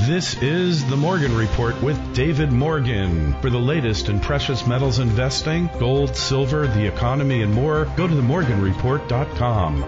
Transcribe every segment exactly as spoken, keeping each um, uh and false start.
This is the Morgan Report with David Morgan. For the latest in precious metals investing, gold, silver, the economy, and more, go to the morgan report dot com.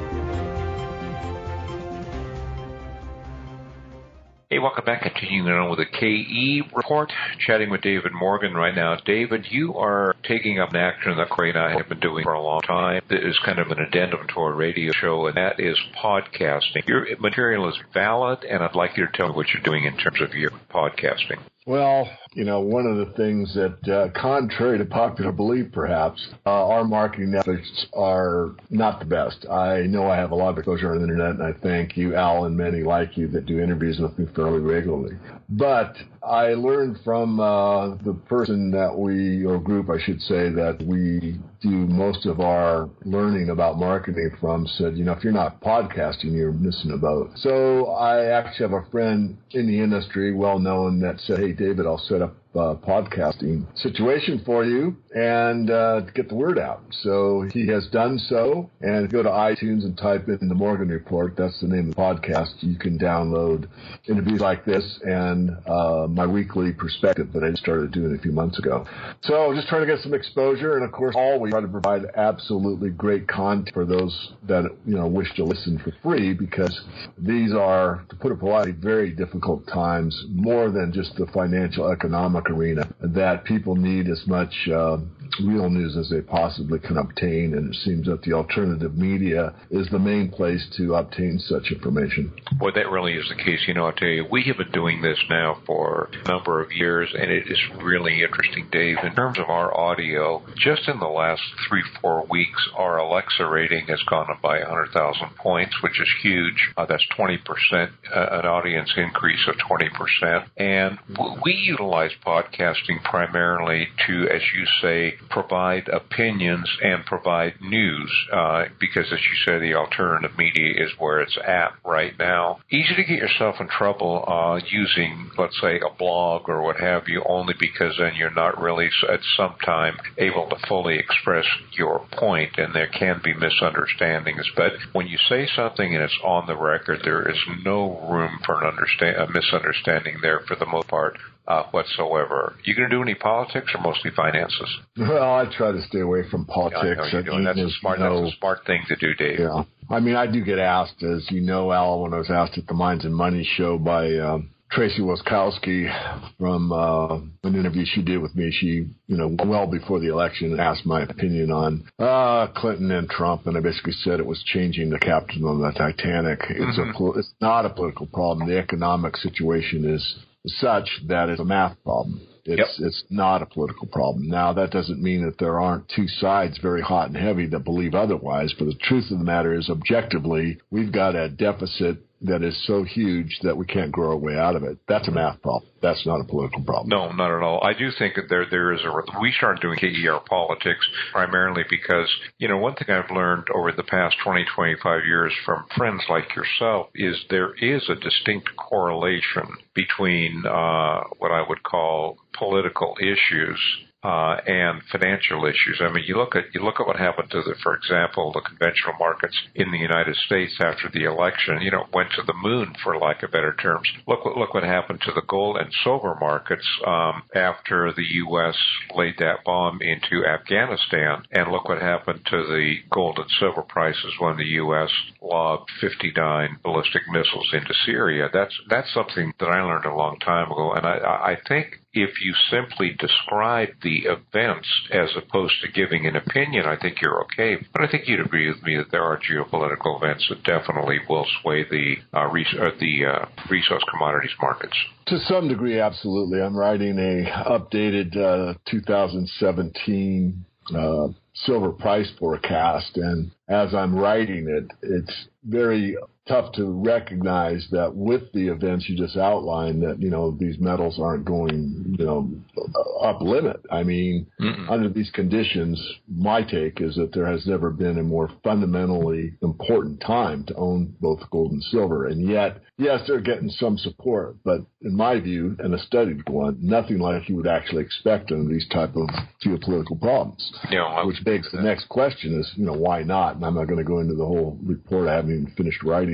Hey, welcome back. Continuing on with the K E report, chatting with David Morgan right now. David, you are taking up an action that Craig and I have been doing for a long time. It is kind of an addendum to our radio show, and that is podcasting. Your material is valid, and I'd like you to tell me what you're doing in terms of your podcasting. Well, you know, one of the things that, uh, contrary to popular belief, perhaps, uh, our marketing efforts are not the best. I know I have a lot of exposure on the internet, and I thank you, Al, and many like you that do interviews with me fairly regularly. But I learned from uh, the person that we, or group, I should say, that we do most of our learning about marketing from, said, you know, if you're not podcasting, you're missing a boat. So I actually have a friend in the industry, well known, that said, hey, David, I'll set up a podcasting situation for you and uh, get the word out. So he has done so, and go to iTunes and type in the Morgan Report. That's the name of the podcast. You can download interviews like this and uh, my weekly perspective that I started doing a few months ago. So just trying to get some exposure, and of course, always try to provide absolutely great content for those that, you know, wish to listen for free, because these are, to put it politely, very difficult times, more than just the financial economic arena, that people need as much uh, real news as they possibly can obtain, and it seems that the alternative media is the main place to obtain such information. Boy, that really is the case. You know, I'll tell you, we have been doing this now for a number of years, and it is really interesting, Dave. In terms of our audio, just in the last three, four weeks, our Alexa rating has gone up by one hundred thousand points, which is huge. Uh, that's twenty percent, uh, an audience increase of twenty percent. And w- we utilize podcasting primarily to, as you say, provide opinions and provide news, uh, because, as you say, the alternative media is where it's at right now. Easy to get yourself in trouble uh, using, let's say, a blog or what have you, only because then you're not really at some time able to fully express your point, and there can be misunderstandings. But when you say something and it's on the record, there is no room for an understand- a misunderstanding there for the most part. Uh, whatsoever. You going to do any politics or mostly finances? Well, I try to stay away from politics. Yeah, I know you're doing. That's a smart. You know, that's a smart thing to do, Dave. Yeah, I mean, I do get asked, as you know, Al, when I was asked at the Minds and Money show by uh, Tracy Woskowski from uh, an interview she did with me. She, you know, well before the election, asked my opinion on uh, Clinton and Trump, and I basically said it was changing the captain on the Titanic. It's mm-hmm. a, it's not a political problem. The economic situation is such that it's a math problem. It's, yep. it's not a political problem. Now, that doesn't mean that there aren't two sides very hot and heavy that believe otherwise, but the truth of the matter is, objectively, we've got a deficit that is so huge that we can't grow our way out of it. That's a math problem. That's not a political problem. No, not at all. I do think that there there is a – we started doing K E R politics primarily because, you know, one thing I've learned over the past twenty, twenty-five years from friends like yourself is there is a distinct correlation between uh, what I would call political issues Uh, and financial issues. I mean, you look at you look at what happened to the, for example, the conventional markets in the United States after the election. You know, went to the moon, for lack of better terms. Look what look what happened to the gold and silver markets um, after the U S laid that bomb into Afghanistan, and look what happened to the gold and silver prices when the U S lobbed fifty-nine ballistic missiles into Syria. That's that's something that I learned a long time ago, and I, I think if you simply describe the events as opposed to giving an opinion, I think you're okay. But I think you'd agree with me that there are geopolitical events that definitely will sway the uh, res- uh, the uh, resource commodities markets. To some degree, absolutely. I'm writing a updated uh, two thousand seventeen uh, silver price forecast, and as I'm writing it, it's very tough to recognize that with the events you just outlined, that, you know, these metals aren't going, you know, up limit. I mean, Mm-mm. under these conditions, my take is that there has never been a more fundamentally important time to own both gold and silver. And yet, yes, they're getting some support, but in my view, and a studied one, nothing like you would actually expect under these type of geopolitical problems. Yeah, which begs the next question is, you know, why not? And I'm not going to go into the whole report. I haven't even finished writing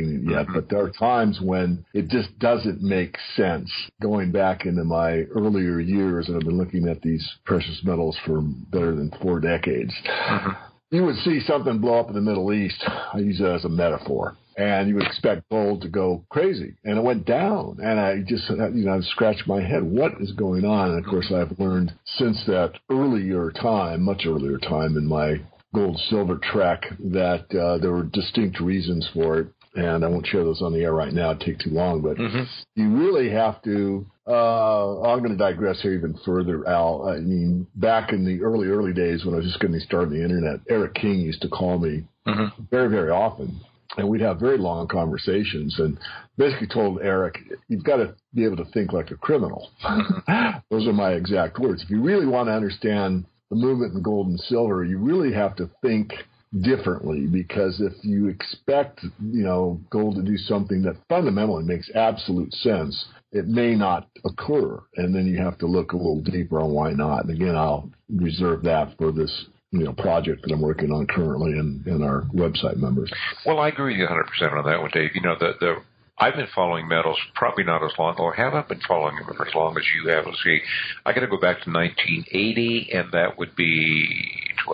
understanding it yet, mm-hmm. but there are times when it just doesn't make sense. Going back into my earlier years, and I've been looking at these precious metals for better than four decades, mm-hmm. you would see something blow up in the Middle East. I use it as a metaphor. And you would expect gold to go crazy. And it went down. And I just, you know, I scratched my head. What is going on? And, of course, I've learned since that earlier time, much earlier time in my gold-silver trek, that uh, there were distinct reasons for it. And I won't share those on the air right now. It'd take too long. But mm-hmm. you really have to uh, – I'm going to digress here even further, Al. I mean, back in the early, early days when I was just getting started on the Internet, Eric King used to call me mm-hmm. very, very often. And we'd have very long conversations and basically told Eric, you've got to be able to think like a criminal. Those are my exact words. If you really want to understand the movement in gold and silver, you really have to think differently, because if you expect, you know, gold to do something that fundamentally makes absolute sense, it may not occur. And then you have to look a little deeper on why not. And again, I'll reserve that for this you know, project that I'm working on currently in, in our website members. Well, I agree with you one hundred percent on that one, Dave. You know, the, the I've been following metals probably not as long, or haven't been following them as long as you have. Let's see, I got to go back to nineteen eighty, and that would be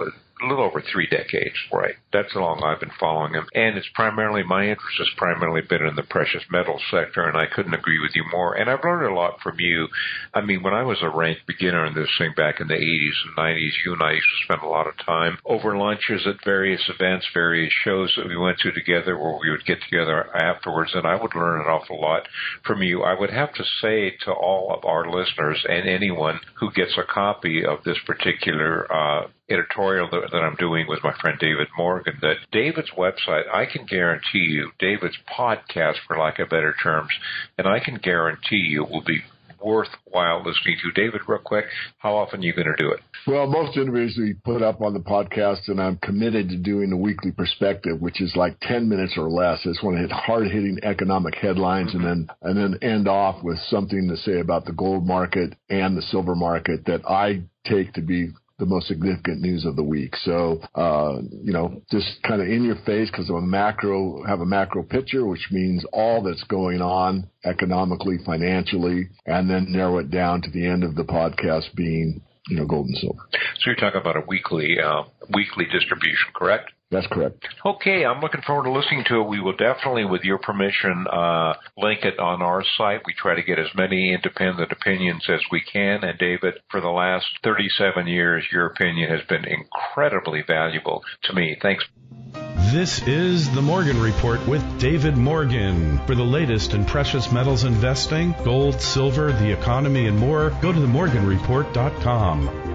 a little over three decades, right? That's how long I've been following them. And it's primarily, my interest has primarily been in the precious metals sector, and I couldn't agree with you more. And I've learned a lot from you. I mean, when I was a rank beginner in this thing back in the eighties and nineties, you and I used to spend a lot of time over lunches at various events, various shows that we went to together where we would get together afterwards, and I would learn an awful lot from you. I would have to say to all of our listeners and anyone who gets a copy of this particular uh editorial that, that I'm doing with my friend David Morgan, that David's website, I can guarantee you, David's podcast, for lack of better terms, and I can guarantee you will be worthwhile listening to. David, real quick, how often are you going to do it? Well, most interviews we put up on the podcast, and I'm committed to doing the weekly perspective, which is like ten minutes or less. I just want to hit hard-hitting economic headlines mm-hmm. and then and then end off with something to say about the gold market and the silver market that I take to be the most significant news of the week. So, uh, you know, just kind of in your face, because I'm a macro, have a macro picture, which means all that's going on economically, financially, and then narrow it down to the end of the podcast being, you know, gold and silver. So you're talking about a weekly, uh, weekly distribution, correct? That's correct. Okay, I'm looking forward to listening to it. We will definitely, with your permission, uh, link it on our site. We try to get as many independent opinions as we can. And David, for the last thirty-seven years, your opinion has been incredibly valuable to me. Thanks. This is the Morgan Report with David Morgan. For the latest in precious metals investing, gold, silver, the economy, and more, go to the morgan report dot com.